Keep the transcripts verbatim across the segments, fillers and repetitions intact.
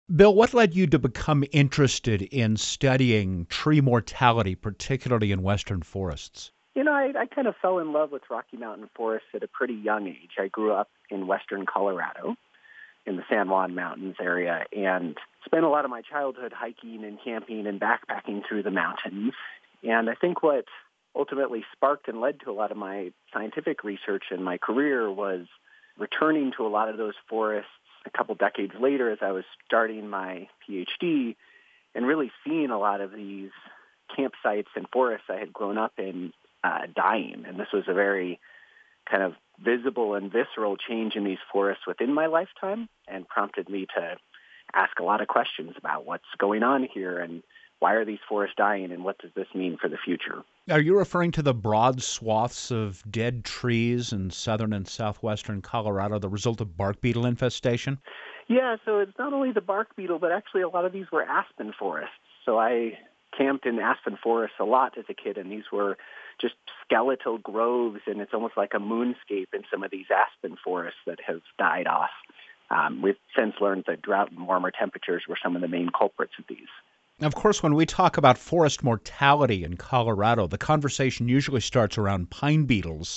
Bill, what led you to become interested in studying tree mortality, particularly in western forests? You know, I, I kind of fell in love with Rocky Mountain forests at a pretty young age. I grew up in western Colorado in the San Juan Mountains area and spent a lot of my childhood hiking and camping and backpacking through the mountains. And I think what ultimately sparked and led to a lot of my scientific research and my career was returning to a lot of those forests a couple decades later as I was starting my PhD and really seeing a lot of these campsites and forests I had grown up in uh, dying. And this was a very kind of visible and visceral change in these forests within my lifetime and prompted me to ask a lot of questions about what's going on here and why are these forests dying and what does this mean for the future. Are you referring to the broad swaths of dead trees in southern and southwestern Colorado, the result of bark beetle infestation? Yeah, so it's not only the bark beetle, but actually a lot of these were aspen forests. So I camped in aspen forests a lot as a kid, and these were just skeletal groves, and it's almost like a moonscape in some of these aspen forests that have died off. Um, we've since learned that drought and warmer temperatures were some of the main culprits of these. Of course, when we talk about forest mortality in Colorado, the conversation usually starts around pine beetles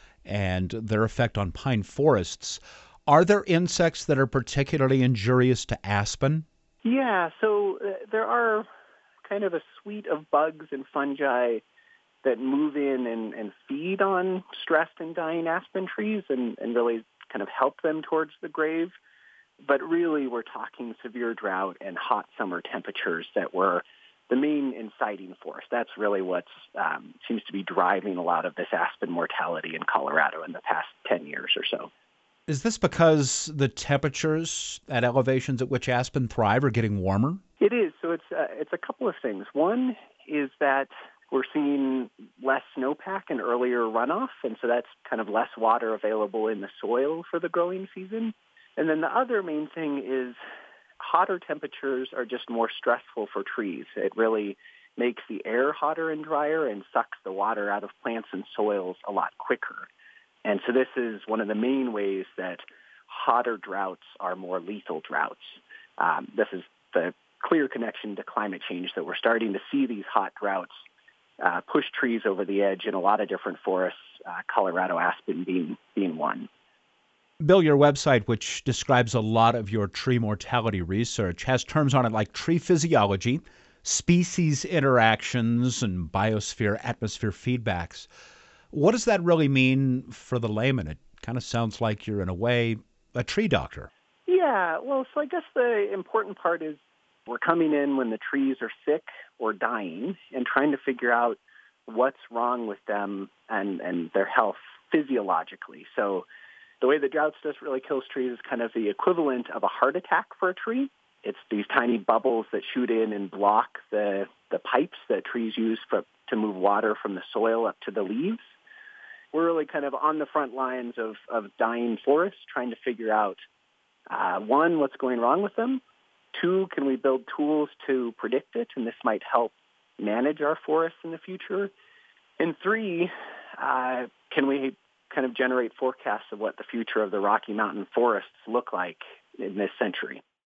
and their effect on pine forests. Are there insects that are particularly injurious to aspen? Yeah, so uh, there are kind of a suite of bugs and fungi that move in and, and feed on stressed and dying aspen trees and, and really kind of help them towards the grave. But really, we're talking severe drought and hot summer temperatures that were the main inciting force. That's really what um, seems to be driving a lot of this aspen mortality in Colorado in the past ten years or so. Is this because the temperatures at elevations at which aspen thrive are getting warmer? It is. So it's uh, it's a couple of things. One is that we're seeing less snowpack and earlier runoff, and so that's kind of less water available in the soil for the growing season. And then the other main thing is hotter temperatures are just more stressful for trees. It really makes the air hotter and drier and sucks the water out of plants and soils a lot quicker. And so this is one of the main ways that hotter droughts are more lethal droughts. Um, this is the clear connection to climate change that we're starting to see these hot droughts uh, push trees over the edge in a lot of different forests, uh, Colorado aspen being being one. Bill, your website, which describes a lot of your tree mortality research, has terms on it like tree physiology, species interactions, and biosphere atmosphere feedbacks. What does that really mean for the layman? It kind of sounds like you're, in a way, a tree doctor. Yeah, well, so I guess the important part is we're coming in when the trees are sick or dying and trying to figure out what's wrong with them and, and their health physiologically. So the way the drought stress really kills trees is kind of the equivalent of a heart attack for a tree. It's these tiny bubbles that shoot in and block the, the pipes that trees use for, to move water from the soil up to the leaves. We're really kind of on the front lines of, of dying forests, trying to figure out, uh, one, what's going wrong with them? Two, can we build tools to predict it? And this might help manage our forests in the future. And three, uh, can we kind of generate forecasts of what the future of the Rocky Mountain forests look like in this century?